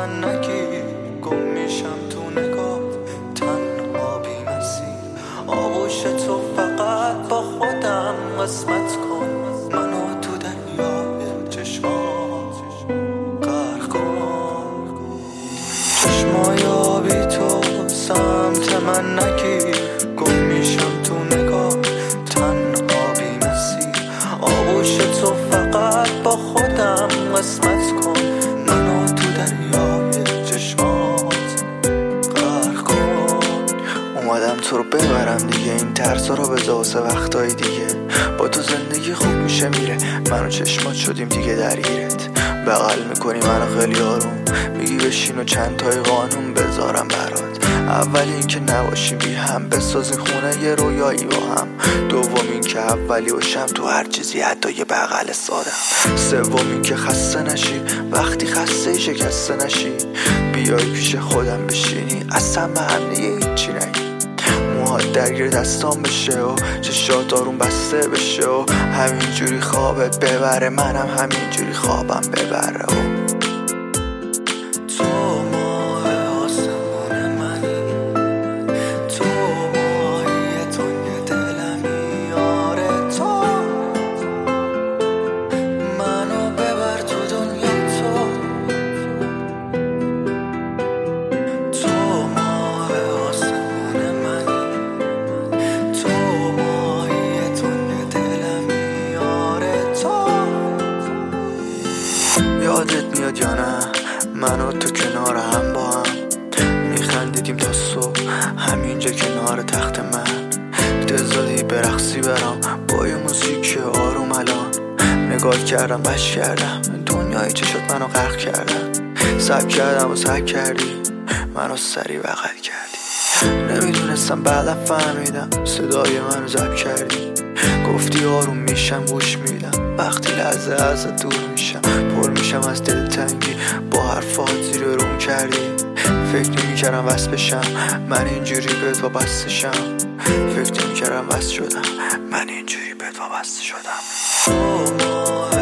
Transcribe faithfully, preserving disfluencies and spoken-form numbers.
من نگیر، گم میشم تو نگاه، تنها بی‌مسیر. آغوش تو فقط با خودم قسمت کن، منو تو دریای چشمات غرق کن. چشمای آبی تو سمت من نگیر، گم میشم تو نگاه، تنها بی‌مسیر. آغوش تو فقط با خودم قسمت کن، منو تو دریای چشمات غرق کن. اومدم تو رو ببرم دیگه، این ترسا رو به واسه وقتای دیگه. با تو زندگی خوب میشه میره، منو چشمات شدیم دیگه درگیرت. بغل میکنی منو خیلی آروم، میگی بشین و چند تای قانون بذارم برات. اول این که نباشیم بی هم، بسازیم خونه یه رویایی با هم. دوم این که اولی باشم تو هر چیزی، حتی یه بغل سادم. سوم این که خسته نشی وقتی خسته شکسته نشی، بیای پیش خودم بشینی اصلا معنی هیچی نگی. موهات درگیر دستام بشه و چشات آروم بسته بشه و همینجوری خوابت ببره، منم همینجوری خوابم ببره. و تو ماه آسمون منی، تو ماهی تنگ دلمی. آره تو منو ببر تو دنیا، تو تو ماه آسمون منی، تو ماهی تنگ دلمی. آره تو یادت میاد یا نه من و تو کنار هم با هم میخندیدیم تا صبح همینجا کنار تخت من. دلزادی برقصی برام با یه موزیک آروم. الان نگاه کردم بش کردم، دنیای چشات منو غرق کردم. سب کردم و سب کردی منو سری بغل کردی. نمیدونستم بعدم فهمیدم صدای منو ضبط کردی. گفتی آروم میشم گوش میدم، وقتی لحظه ازت دور میشم پر میشم از دلتنگی. با حرفات زیر روم کردی، فکر نمیکردم وصل بشم من اینجوری بهت وابسته شم. فکر نمیکردم وصل شدم من اینجوری بهت وابسته شدم.